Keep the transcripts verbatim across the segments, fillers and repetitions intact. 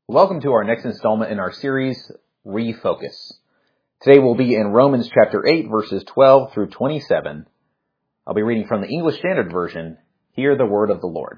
Welcome to our next installment in our series, Refocus. Today we'll be in Romans chapter eight, verses twelve through twenty-seven. I'll be reading from the English Standard Version. Hear the word of the Lord.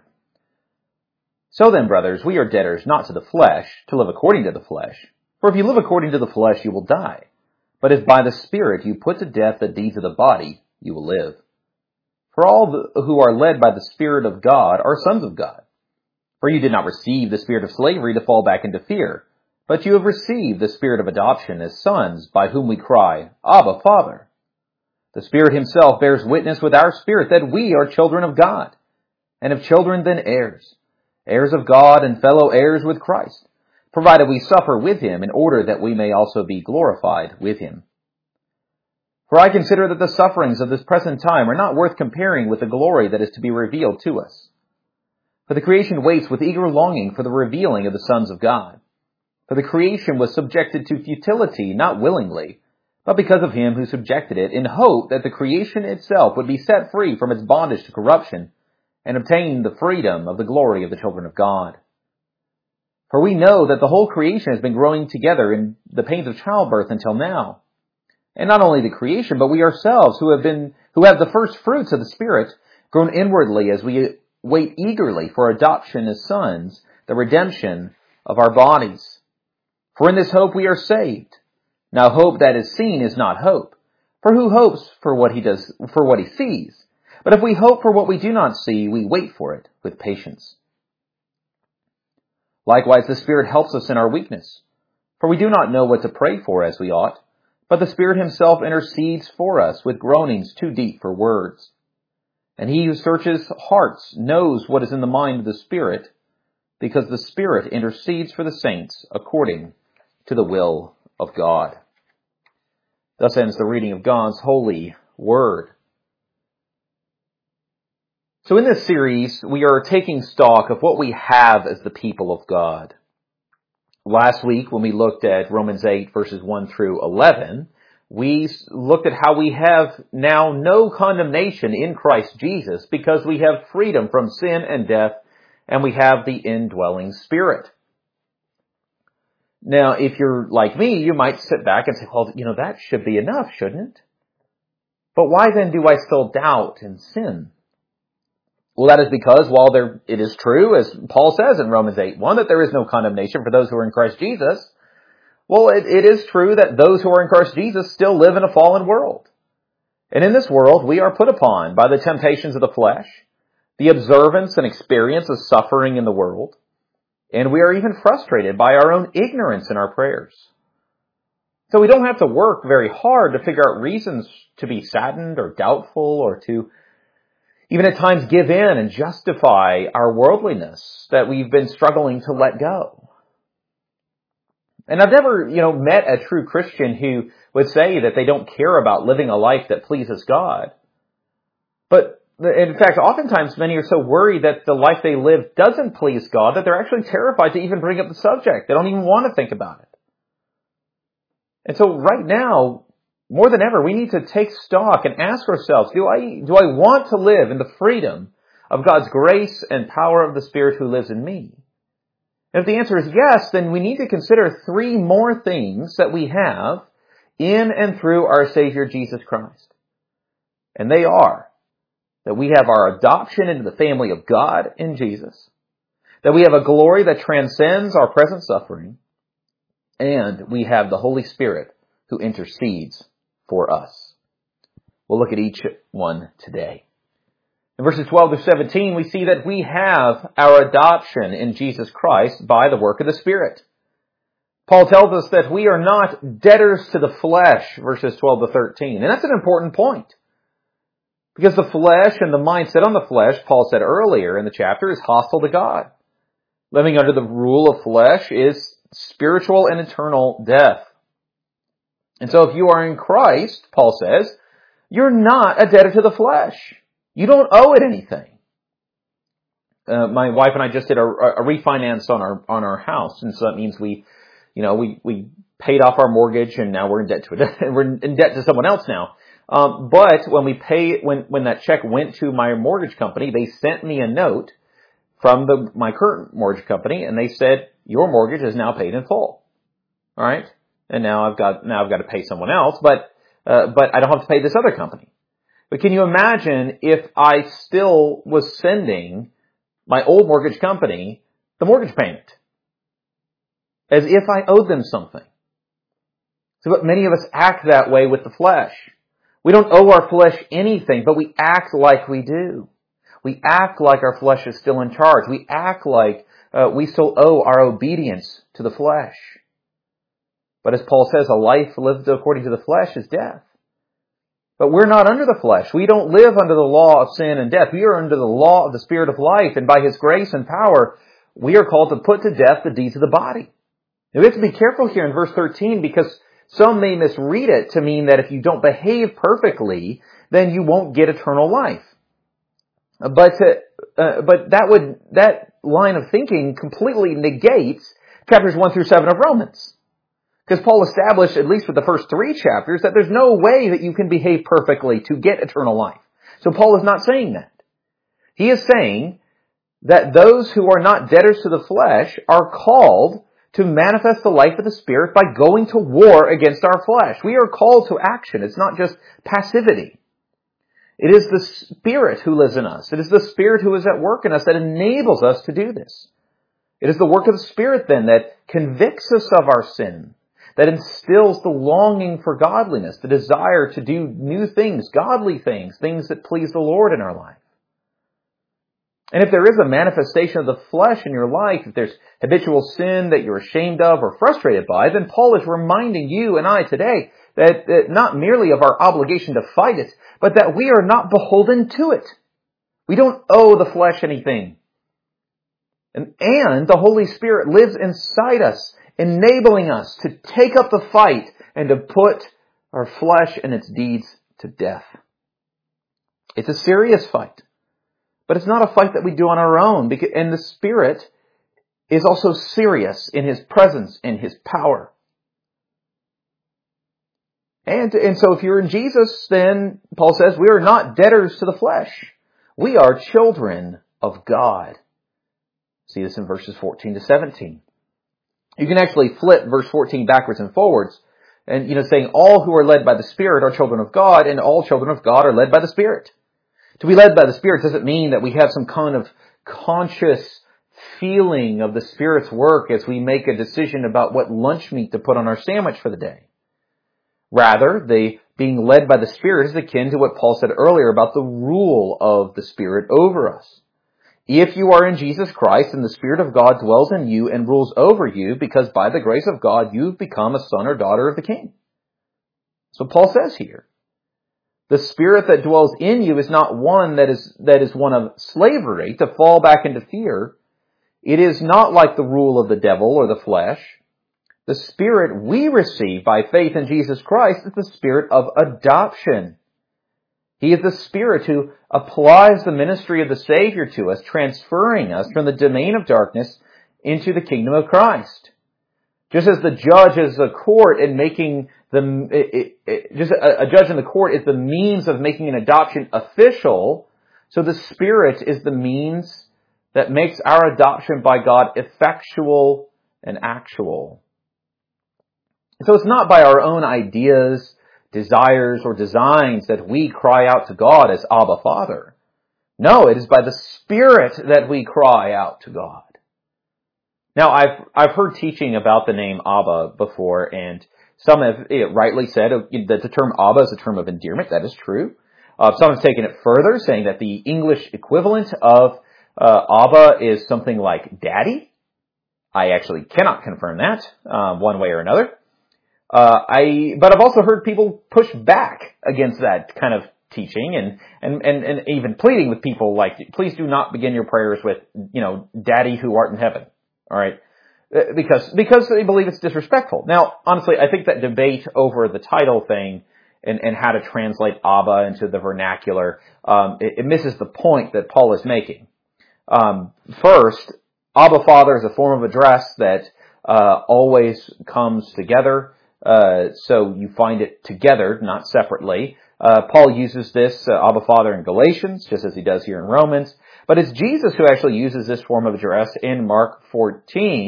So then, brothers, we are debtors not to the flesh, to live according to the flesh. For if you live according to the flesh, you will die. But if by the Spirit you put to death the deeds of the body, you will live. For all the, who are led by the Spirit of God are sons of God. For you did not receive the spirit of slavery to fall back into fear, but you have received the spirit of adoption as sons, by whom we cry, Abba, Father. The Spirit himself bears witness with our spirit that we are children of God, and if children, then heirs, heirs of God and fellow heirs with Christ, provided we suffer with him in order that we may also be glorified with him. For I consider that the sufferings of this present time are not worth comparing with the glory that is to be revealed to us. For the creation waits with eager longing for the revealing of the sons of God. For the creation was subjected to futility, not willingly, but because of him who subjected it, in hope that the creation itself would be set free from its bondage to corruption, and obtain the freedom of the glory of the children of God. For we know that the whole creation has been growing together in the pains of childbirth until now. And not only the creation, but we ourselves, who have been, who have the first fruits of the Spirit, grown inwardly as we wait eagerly for adoption as sons, the redemption of our bodies. For in this hope we are saved. Now hope that is seen is not hope. For who hopes for what he does, for what he sees? But if we hope for what we do not see, we wait for it with patience. Likewise, the Spirit helps us in our weakness. For we do not know what to pray for as we ought, but the Spirit himself intercedes for us with groanings too deep for words. And he who searches hearts knows what is in the mind of the Spirit, because the Spirit intercedes for the saints according to the will of God. Thus ends the reading of God's holy word. So in this series, we are taking stock of what we have as the people of God. Last week, when we looked at Romans eight, verses one through eleven, we looked at how we have now no condemnation in Christ Jesus because we have freedom from sin and death, and we have the indwelling Spirit. Now, if you're like me, you might sit back and say, well, you know, that should be enough, shouldn't it? But why then do I still doubt and sin? Well, that is because while there, it is true, as Paul says in Romans eight one, that there is no condemnation for those who are in Christ Jesus, well, it, it is true that those who are in Christ Jesus still live in a fallen world. And in this world, we are put upon by the temptations of the flesh, the observance and experience of suffering in the world, and we are even frustrated by our own ignorance in our prayers. So we don't have to work very hard to figure out reasons to be saddened or doubtful or to even at times give in and justify our worldliness that we've been struggling to let go. And I've never, you know, met a true Christian who would say that they don't care about living a life that pleases God. But in fact, oftentimes many are so worried that the life they live doesn't please God that they're actually terrified to even bring up the subject. They don't even want to think about it. And so right now, more than ever, we need to take stock and ask ourselves, do I, do I want to live in the freedom of God's grace and power of the Spirit who lives in me? And if the answer is yes, then we need to consider three more things that we have in and through our Savior Jesus Christ. And they are that we have our adoption into the family of God in Jesus, that we have a glory that transcends our present suffering, and we have the Holy Spirit who intercedes for us. We'll look at each one today. In verses twelve to seventeen, we see that we have our adoption in Jesus Christ by the work of the Spirit. Paul tells us that we are not debtors to the flesh, verses twelve to thirteen. And that's an important point. Because the flesh and the mindset on the flesh, Paul said earlier in the chapter, is hostile to God. Living under the rule of flesh is spiritual and eternal death. And so if you are in Christ, Paul says, you're not a debtor to the flesh. You don't owe it anything. Uh, my wife and I just did a, a refinance on our on our house, and so that means we, you know, we we paid off our mortgage, and now we're in debt to it. We're in debt to someone else now. Um, but when we pay, when when that check went to my mortgage company, they sent me a note from the my current mortgage company, and they said, your mortgage is now paid in full. All right? And now I've got, now I've got to pay someone else, but, uh, but I don't have to pay this other company. But can you imagine if I still was sending my old mortgage company the mortgage payment? As if I owed them something. So but many of us act that way with the flesh. We don't owe our flesh anything, but we act like we do. We act like our flesh is still in charge. We act like uh, we still owe our obedience to the flesh. But as Paul says, a life lived according to the flesh is death. But we're not under the flesh. We don't live under the law of sin and death. We are under the law of the Spirit of life, and by His grace and power, we are called to put to death the deeds of the body. Now we have to be careful here in verse thirteen, because some may misread it to mean that if you don't behave perfectly, then you won't get eternal life. But uh, uh, but that would that line of thinking completely negates chapters one through seven of Romans. Because Paul established, at least with the first three chapters, that there's no way that you can behave perfectly to get eternal life. So Paul is not saying that. He is saying that those who are not debtors to the flesh are called to manifest the life of the Spirit by going to war against our flesh. We are called to action. It's not just passivity. It is the Spirit who lives in us. It is the Spirit who is at work in us that enables us to do this. It is the work of the Spirit then that convicts us of our sin, that instills the longing for godliness, the desire to do new things, godly things, things that please the Lord in our life. And if there is a manifestation of the flesh in your life, if there's habitual sin that you're ashamed of or frustrated by, then Paul is reminding you and I today that, that not merely of our obligation to fight it, but that we are not beholden to it. We don't owe the flesh anything. And, and the Holy Spirit lives inside us, enabling us to take up the fight and to put our flesh and its deeds to death. It's a serious fight. But it's not a fight that we do on our own, because, and the Spirit is also serious in His presence and His power. And, and so if you're in Jesus, then Paul says we are not debtors to the flesh. We are children of God. See this in verses fourteen to seventeen. You can actually flip verse fourteen backwards and forwards, and, you know, saying all who are led by the Spirit are children of God, and all children of God are led by the Spirit. To be led by the Spirit doesn't mean that we have some kind of conscious feeling of the Spirit's work as we make a decision about what lunch meat to put on our sandwich for the day. Rather, the being led by the Spirit is akin to what Paul said earlier about the rule of the Spirit over us. If you are in Jesus Christ, and the Spirit of God dwells in you and rules over you, because by the grace of God you've become a son or daughter of the King. So Paul says here, the Spirit that dwells in you is not one that is, that is one of slavery, to fall back into fear. It is not like the rule of the devil or the flesh. The Spirit we receive by faith in Jesus Christ is the Spirit of adoption. He is the Spirit who applies the ministry of the Savior to us, transferring us from the domain of darkness into the kingdom of Christ. Just as the judge is a court in making the, it, it, just a, a judge in the court is the means of making an adoption official, so the Spirit is the means that makes our adoption by God effectual and actual. So it's not by our own ideas, desires, or designs that we cry out to God as Abba, Father. No, it is by the Spirit that we cry out to God. Now, I've I've heard teaching about the name Abba before, and some have rightly said that the term Abba is a term of endearment. That is true. Uh, some have taken it further, saying that the English equivalent of uh, Abba is something like Daddy. I actually cannot confirm that uh, one way or another. Uh, I, but I've also heard people push back against that kind of teaching and, and, and, and even pleading with people like, please do not begin your prayers with, you know, Daddy who art in heaven. All right. Because, because they believe it's disrespectful. Now, honestly, I think that debate over the title thing and, and how to translate Abba into the vernacular, um, it, it misses the point that Paul is making. Um, first, Abba Father is a form of address that, uh, always comes together. Uh, so you find it together, not separately. Uh, Paul uses this, uh, Abba Father in Galatians, just as he does here in Romans. But it's Jesus who actually uses this form of address in Mark fourteen,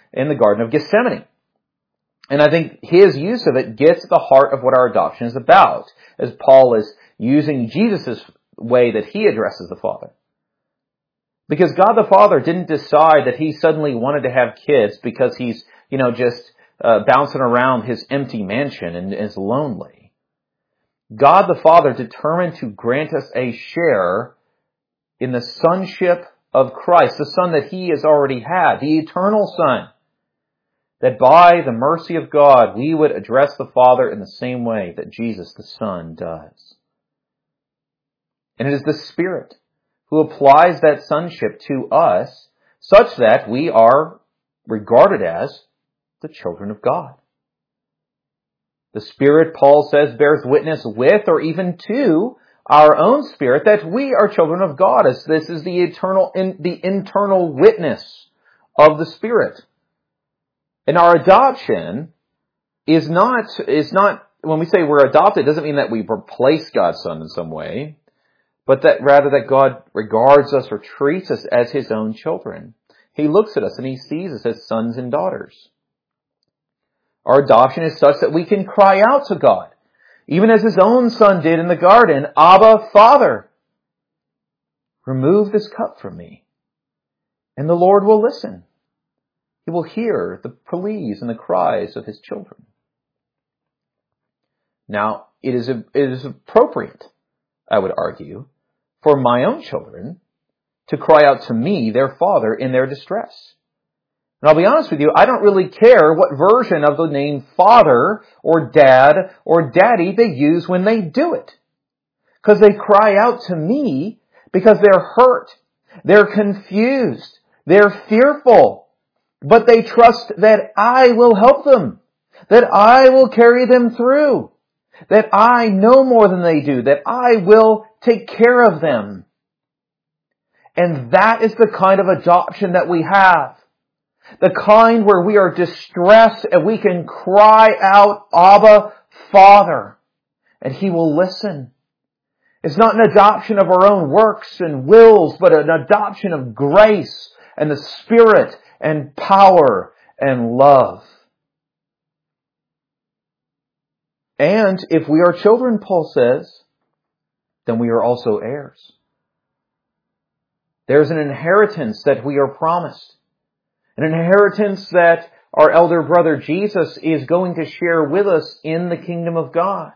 in the Garden of Gethsemane. And I think his use of it gets at the heart of what our adoption is about, as Paul is using Jesus' way that he addresses the Father. Because God the Father didn't decide that he suddenly wanted to have kids because he's, you know, just uh, bouncing around his empty mansion and is lonely. God the Father determined to grant us a share in the sonship of Christ, the Son that he has already had, the eternal Son. That by the mercy of God, we would address the Father in the same way that Jesus the Son does. And it is the Spirit who applies that sonship to us such that we are regarded as the children of God. The Spirit, Paul says, bears witness with or even to our own spirit that we are children of God, as this is the eternal, in, the internal witness of the Spirit. And our adoption is not, is not, when we say we're adopted, it doesn't mean that we replace God's Son in some way, but that rather that God regards us or treats us as his own children. He looks at us and he sees us as sons and daughters. Our adoption is such that we can cry out to God, even as his own Son did in the garden, Abba, Father, remove this cup from me. And the Lord will listen. He will hear the pleas and the cries of his children. Now, it is, it is appropriate, I would argue, for my own children to cry out to me, their Father, in their distress. And I'll be honest with you, I don't really care what version of the name Father or Dad or Daddy they use when they do it. Because they cry out to me because they're hurt, they're confused, they're fearful. But they trust that I will help them, that I will carry them through, that I know more than they do, that I will take care of them. And that is the kind of adoption that we have. The kind where we are distressed and we can cry out, Abba, Father, and he will listen. It's not an adoption of our own works and wills, but an adoption of grace and the Spirit and power and love. And if we are children, Paul says, then we are also heirs. There's an inheritance that we are promised. An inheritance that our elder brother Jesus is going to share with us in the kingdom of God.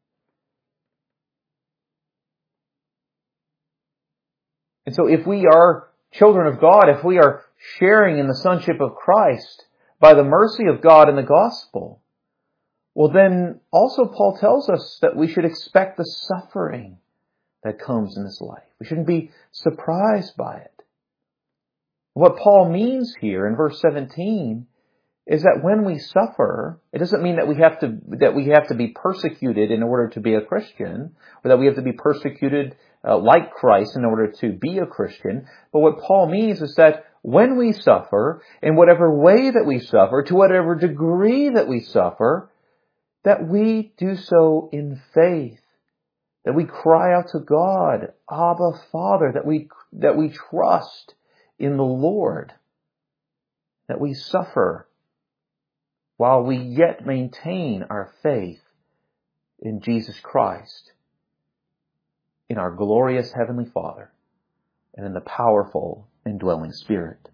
And so if we are children of God, if we are sharing in the sonship of Christ by the mercy of God in the gospel, well then also Paul tells us that we should expect the suffering that comes in this life. We shouldn't be surprised by it. What Paul means here in verse seventeen is that when we suffer, it doesn't mean that we have to that we have to be persecuted in order to be a Christian, or that we have to be persecuted uh, like Christ in order to be a Christian. But what Paul means is that when we suffer, in whatever way that we suffer, to whatever degree that we suffer, that we do so in faith, that we cry out to God, Abba, Father, that we that we trust in the Lord, that we suffer while we yet maintain our faith in Jesus Christ, in our glorious Heavenly Father, and in the powerful indwelling Spirit.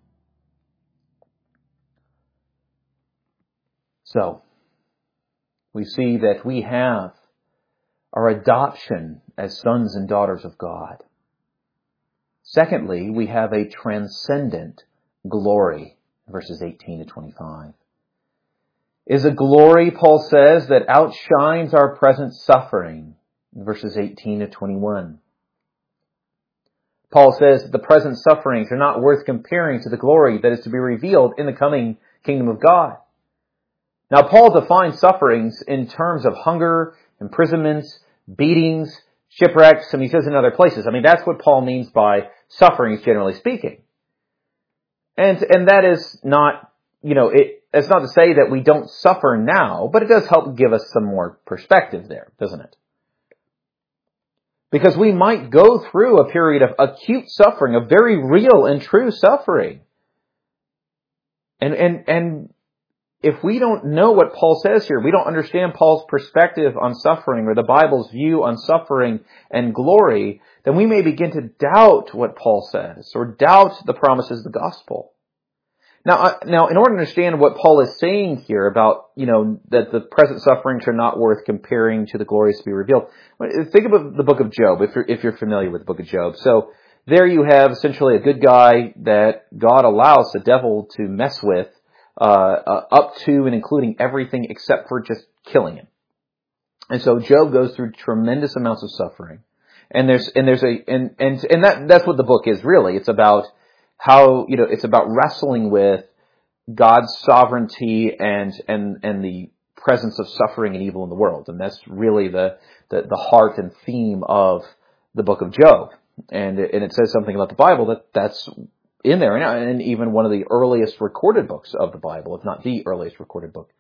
So, we see that we have our adoption as sons and daughters of God. Secondly, we have a transcendent glory, verses eighteen to twenty-five. Is a glory, Paul says, that outshines our present suffering, verses eighteen to twenty-one. Paul says that the present sufferings are not worth comparing to the glory that is to be revealed in the coming kingdom of God. Now, Paul defines sufferings in terms of hunger, imprisonments, beatings, shipwrecks, and he says in other places. I mean, that's what Paul means by sufferings, generally speaking. And, and that is not, you know, it, it's not to say that we don't suffer now, but it does help give us some more perspective there, doesn't it? Because we might go through a period of acute suffering, of very real and true suffering. And, and, and if we don't know what Paul says here, we don't understand Paul's perspective on suffering or the Bible's view on suffering and glory, then we may begin to doubt what Paul says or doubt the promises of the gospel. Now, now, in order to understand what Paul is saying here about, you know, that the present sufferings are not worth comparing to the glories to be revealed, think about the book of Job, if you're, if you're familiar with the book of Job. So there you have essentially a good guy that God allows the devil to mess with, uh, uh up to and including everything except for just killing him. And so Job goes through tremendous amounts of suffering. And there's, and there's a, and, and, and that, that's what the book is really. It's about how, you know, it's about wrestling with God's sovereignty and, and, and the presence of suffering and evil in the world. And that's really the, the, the heart and theme of the book of Job. And it, and it says something about the Bible that that's in there, and, and even one of the earliest recorded books of the Bible, if not the earliest recorded book.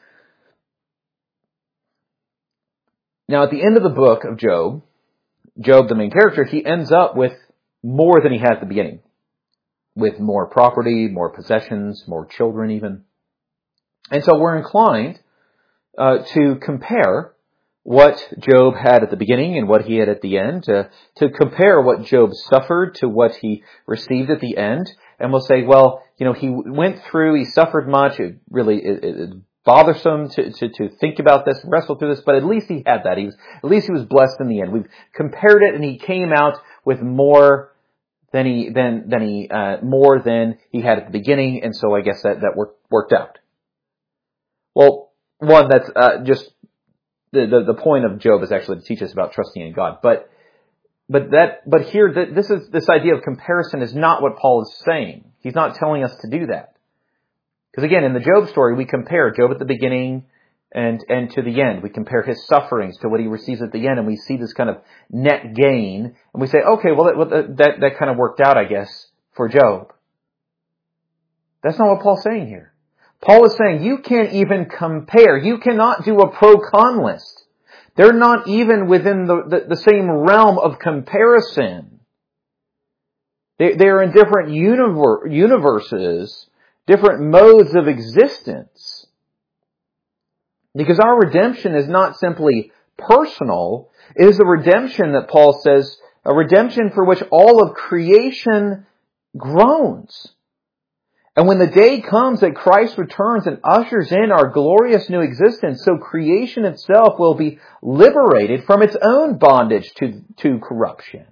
Now, at the end of the book of Job, Job, the main character, he ends up with more than he had at the beginning. With more property, more possessions, more children even. And so we're inclined uh, to compare what Job had at the beginning and what he had at the end, to, to compare what Job suffered to what he received at the end. And we'll say, well, you know, he went through, he suffered much, it really it, it bothersome to, to, to think about this, wrestle through this, but at least he had that. He was, at least he was blessed in the end. We've compared it and he came out with more than he, than, than he, uh, more than he had at the beginning, and so I guess that, that worked, worked out. Well, one, that's, uh, just, the, the, the point of Job is actually to teach us about trusting in God, but, but that, but here, the, this is, this idea of comparison is not what Paul is saying. He's not telling us to do that. Because again, in the Job story, we compare Job at the beginning and, and to the end. We compare his sufferings to what he receives at the end, and we see this kind of net gain, and we say, okay, well, that, that, that kind of worked out, I guess, for Job. That's not what Paul's saying here. Paul is saying you can't even compare. You cannot do a pro-con list. They're not even within the, the, the same realm of comparison. They, they are in different universe, universes, different modes of existence. Because our redemption is not simply personal, it is a redemption that Paul says, a redemption for which all of creation groans. And when the day comes that Christ returns and ushers in our glorious new existence, so creation itself will be liberated from its own bondage to, to corruption.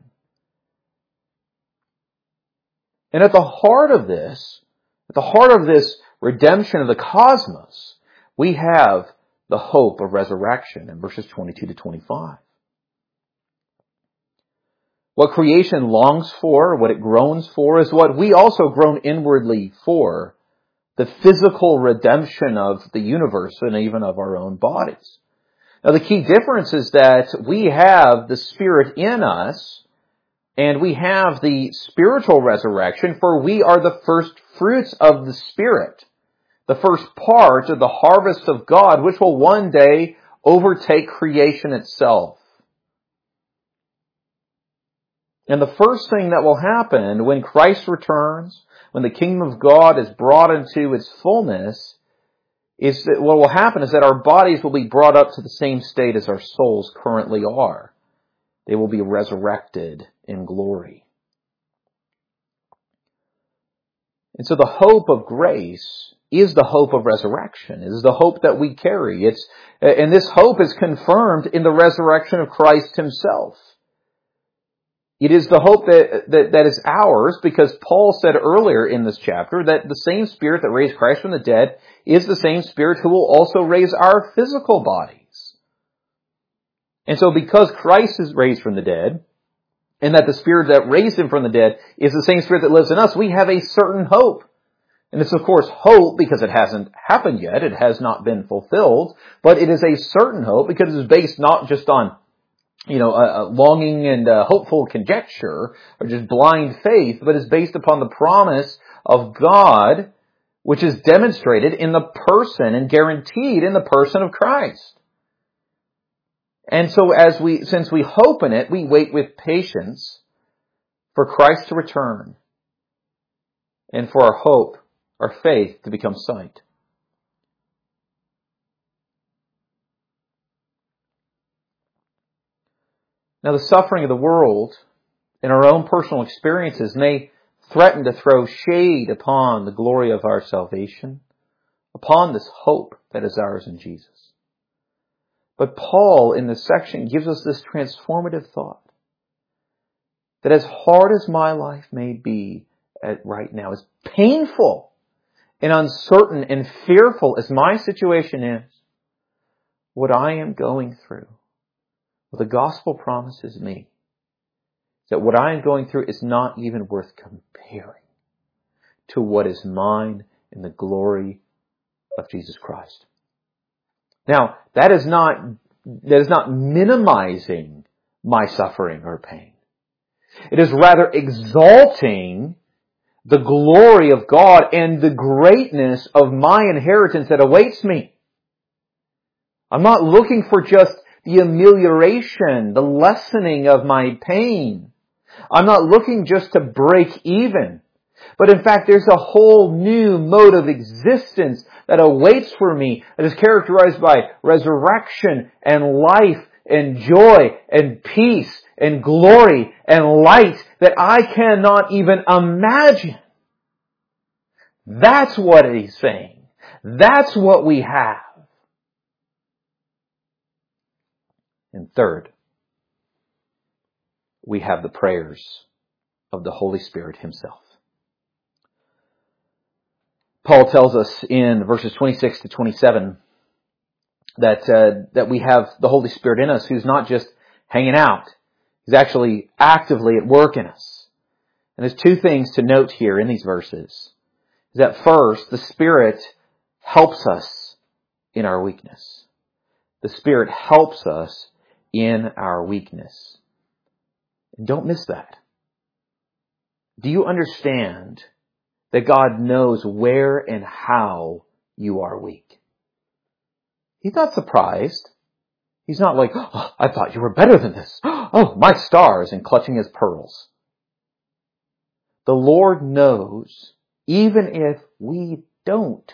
And at the heart of this, at the heart of this redemption of the cosmos, we have the hope of resurrection in verses twenty-two to twenty-five. What creation longs for, what it groans for, is what we also groan inwardly for, the physical redemption of the universe and even of our own bodies. Now the key difference is that we have the Spirit in us, and we have the spiritual resurrection, for we are the first fruits of the Spirit. The first part of the harvest of God, which will one day overtake creation itself. And the first thing that will happen when Christ returns, when the kingdom of God is brought into its fullness, is that what will happen is that our bodies will be brought up to the same state as our souls currently are. They will be resurrected in glory. And so the hope of grace is the hope of resurrection. It is the hope that we carry. It's, and this hope is confirmed in the resurrection of Christ himself. It is the hope that, that, that is ours, because Paul said earlier in this chapter that the same Spirit that raised Christ from the dead is the same Spirit who will also raise our physical bodies. And so because Christ is raised from the dead, and that the Spirit that raised him from the dead is the same Spirit that lives in us, we have a certain hope. And it's of course hope because it hasn't happened yet. It has not been fulfilled. But it is a certain hope because it is based not just on, you know, a, a longing and a hopeful conjecture or just blind faith, but is based upon the promise of God, which is demonstrated in the person and guaranteed in the person of Christ. And so as we, since we hope in it, we wait with patience for Christ to return and for our hope our faith to become sight. Now, the suffering of the world and our own personal experiences may threaten to throw shade upon the glory of our salvation, upon this hope that is ours in Jesus. But Paul, in this section, gives us this transformative thought that as hard as my life may be at right now, as painful and uncertain and fearful as my situation is, what I am going through, what the gospel promises me, that what I am going through is not even worth comparing to what is mine in the glory of Jesus Christ. Now, that is not, that is not minimizing my suffering or pain. It is rather exalting the glory of God and the greatness of my inheritance that awaits me. I'm not looking for just the amelioration, the lessening of my pain. I'm not looking just to break even. But in fact, there's a whole new mode of existence that awaits for me that is characterized by resurrection and life and joy and peace and glory and light that I cannot even imagine. That's what he's saying. That's what we have. And third, we have the prayers of the Holy Spirit Himself. Paul tells us in verses twenty-six to twenty-seven that uh, that we have the Holy Spirit in us who's not just hanging out. He's actually actively at work in us. And there's two things to note here in these verses. Is that first, the Spirit helps us in our weakness. The Spirit helps us in our weakness. And don't miss that. Do you understand that God knows where and how you are weak? He's not surprised. He's not like, oh, I thought you were better than this. Oh, my stars, and clutching his pearls. The Lord knows, even if we don't.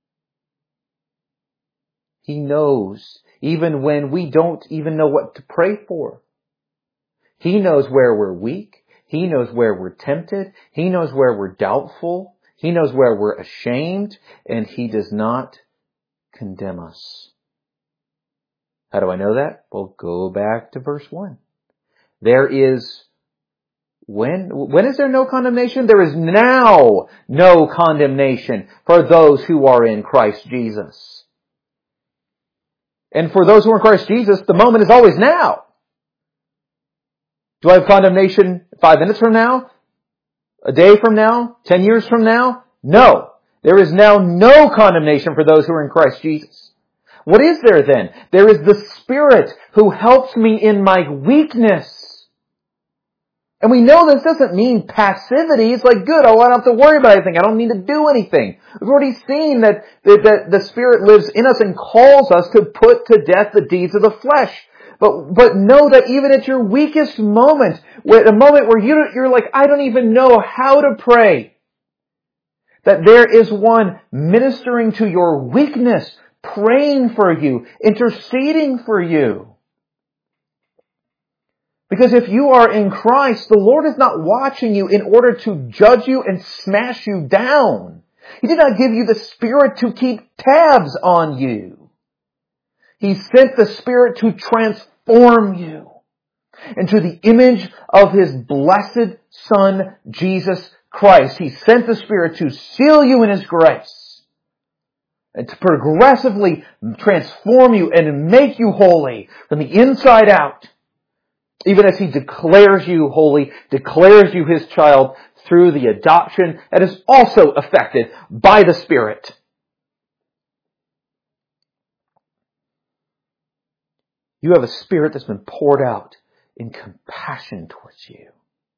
He knows, even when we don't even know what to pray for. He knows where we're weak. He knows where we're tempted. He knows where we're doubtful. He knows where we're ashamed. And He does not condemn us. How do I know that? Well, go back to verse one. There is, when, when is there no condemnation? There is now no condemnation for those who are in Christ Jesus. And for those who are in Christ Jesus, the moment is always now. Do I have condemnation five minutes from now? A day from now? Ten years from now? No. There is now no condemnation for those who are in Christ Jesus. What is there then? There is the Spirit who helps me in my weakness. And we know this doesn't mean passivity. It's like, good, I don't have to worry about anything. I don't need to do anything. We've already seen that, that, that the Spirit lives in us and calls us to put to death the deeds of the flesh. But, but know that even at your weakest moment, at a moment where you, you're like, I don't even know how to pray, that there is one ministering to your weakness, praying for you, interceding for you. Because if you are in Christ, the Lord is not watching you in order to judge you and smash you down. He did not give you the Spirit to keep tabs on you. He sent the Spirit to transform you into the image of His blessed Son, Jesus Christ. He sent the Spirit to seal you in His grace and to progressively transform you and make you holy from the inside out. Even as He declares you holy, declares you His child through the adoption that is also effected by the Spirit. You have a Spirit that's been poured out in compassion towards you.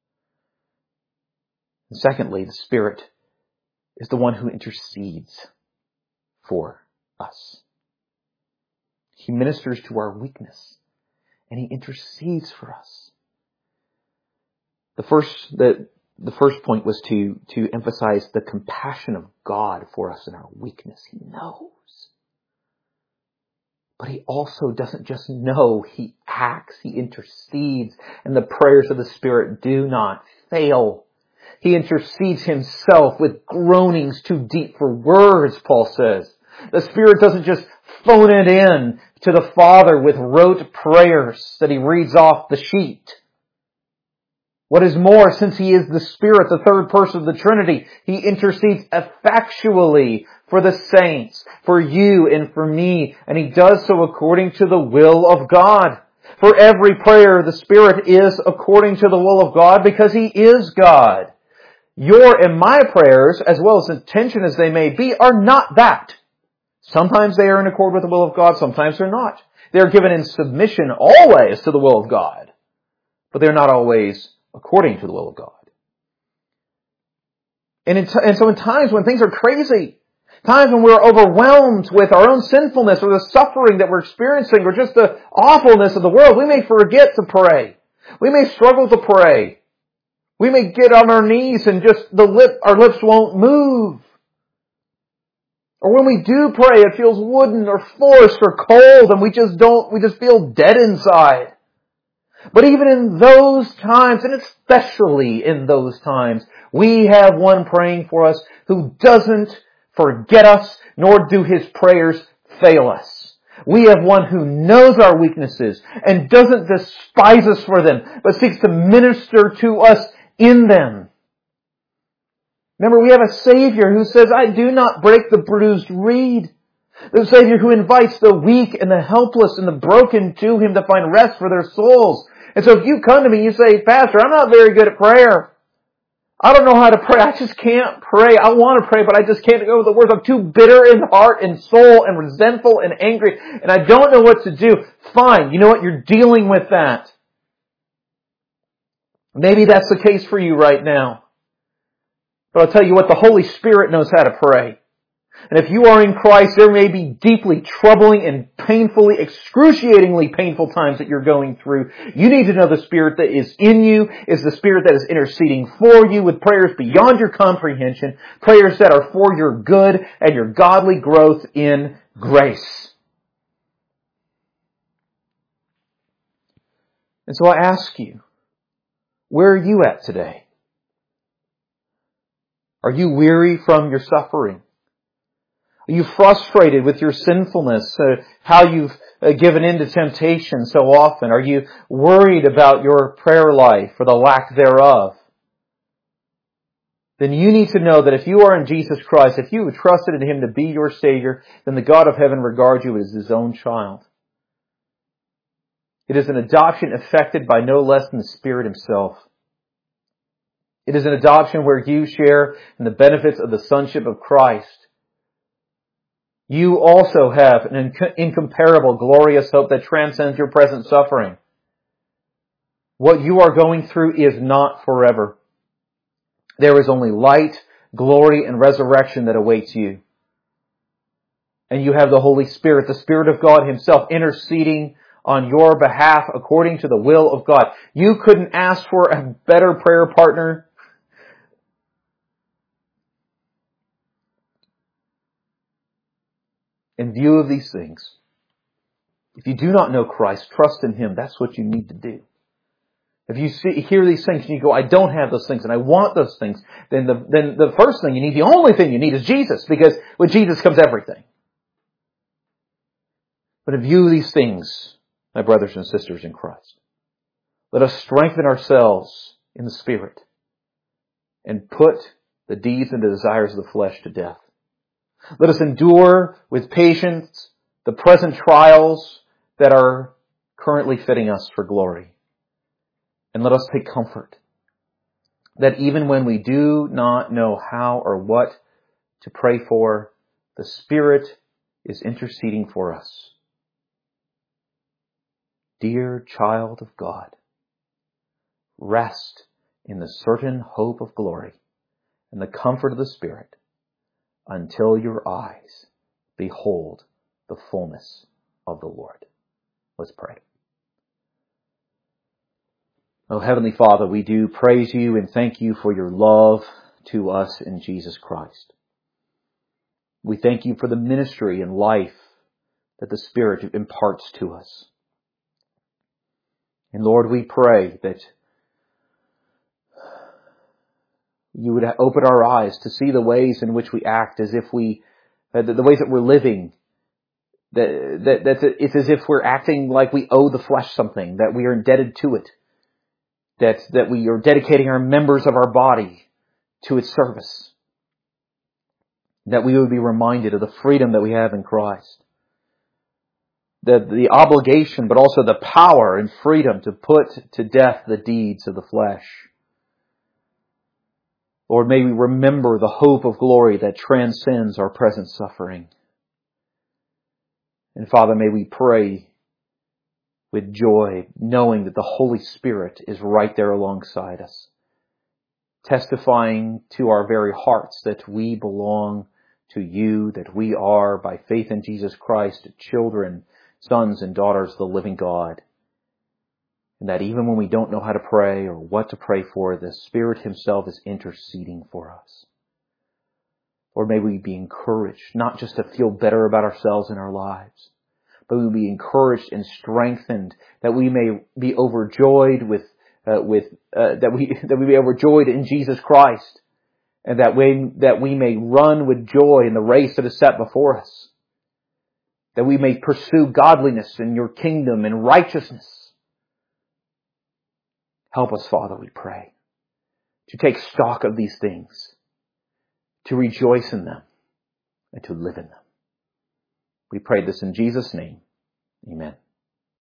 And secondly, the Spirit is the one who intercedes for us. He ministers to our weakness. And He intercedes for us. The first, the the first point was to, to emphasize the compassion of God for us in our weakness. He knows. But He also doesn't just know, He acts, He intercedes, and the prayers of the Spirit do not fail. He intercedes Himself with groanings too deep for words, Paul says. The Spirit doesn't just phone it in to the Father with rote prayers that He reads off the sheet. What is more, since He is the Spirit, the third person of the Trinity, He intercedes effectually for the saints, for you and for me, and He does so according to the will of God. For every prayer, the Spirit is according to the will of God because He is God. Your and my prayers, as well as intention as they may be, are not that. Sometimes they are in accord with the will of God, sometimes they're not. They're given in submission always to the will of God, but they're not always according to the will of God. And, in t- and so in times when things are crazy, times when we're overwhelmed with our own sinfulness or the suffering that we're experiencing or just the awfulness of the world, we may forget to pray. We may struggle to pray. We may get on our knees and just the lip, our lips won't move. Or when we do pray, it feels wooden or forced or cold and we just don't, we just feel dead inside. But even in those times, and especially in those times, we have one praying for us who doesn't forget us, nor do His prayers fail us. We have one who knows our weaknesses and doesn't despise us for them, but seeks to minister to us in them. Remember, we have a Savior who says, I do not break the bruised reed. The Savior who invites the weak and the helpless and the broken to Him to find rest for their souls. And so if you come to me and you say, Pastor, I'm not very good at prayer. I don't know how to pray. I just can't pray. I want to pray, but I just can't go with the words. I'm too bitter in heart and soul and resentful and angry, and I don't know what to do. Fine. You know what? You're dealing with that. Maybe that's the case for you right now. But I'll tell you what, the Holy Spirit knows how to pray. And if you are in Christ, there may be deeply troubling and painfully, excruciatingly painful times that you're going through. You need to know the Spirit that is in you is the Spirit that is interceding for you with prayers beyond your comprehension, prayers that are for your good and your godly growth in grace. And so I ask you, where are you at today? Are you weary from your suffering? Are you frustrated with your sinfulness, uh, how you've uh, given in to temptation so often? Are you worried about your prayer life or the lack thereof? Then you need to know that if you are in Jesus Christ, if you have trusted in Him to be your Savior, then the God of heaven regards you as His own child. It is an adoption effected by no less than the Spirit Himself. It is an adoption where you share in the benefits of the sonship of Christ. You also have an incomparable, glorious hope that transcends your present suffering. What you are going through is not forever. There is only light, glory, and resurrection that awaits you. And you have the Holy Spirit, the Spirit of God Himself, interceding on your behalf according to the will of God. You couldn't ask for a better prayer partner. In view of these things, if you do not know Christ, trust in Him. That's what you need to do. If you see, hear these things and you go, I don't have those things and I want those things, then the, then the first thing you need, the only thing you need is Jesus, because with Jesus comes everything. But in view of these things, my brothers and sisters in Christ, let us strengthen ourselves in the Spirit and put the deeds and the desires of the flesh to death. Let us endure with patience the present trials that are currently fitting us for glory. And let us take comfort that even when we do not know how or what to pray for, the Spirit is interceding for us. Dear child of God, rest in the certain hope of glory and the comfort of the Spirit, until your eyes behold the fullness of the Lord. Let's pray. Oh, Heavenly Father, we do praise you and thank you for your love to us in Jesus Christ. We thank you for the ministry and life that the Spirit imparts to us. And Lord, we pray that you would open our eyes to see the ways in which we act as if we, uh, the, the ways that we're living, that, that, that it's as if we're acting like we owe the flesh something, that we are indebted to it, that, that we are dedicating our members of our body to its service, that we would be reminded of the freedom that we have in Christ, that the obligation, but also the power and freedom to put to death the deeds of the flesh. Lord, may we remember the hope of glory that transcends our present suffering. And Father, may we pray with joy, knowing that the Holy Spirit is right there alongside us, testifying to our very hearts that we belong to you, that we are, by faith in Jesus Christ, children, sons and daughters of the living God. And that even when we don't know how to pray or what to pray for, the Spirit Himself is interceding for us. Or may we be encouraged, not just to feel better about ourselves and our lives, but we be encouraged and strengthened, that we may be overjoyed with, uh, with uh, that we that we be overjoyed in Jesus Christ, and that we that we may run with joy in the race that is set before us, that we may pursue godliness in your kingdom and righteousness. Help us, Father, we pray, to take stock of these things, to rejoice in them, and to live in them. We pray this in Jesus' name. Amen.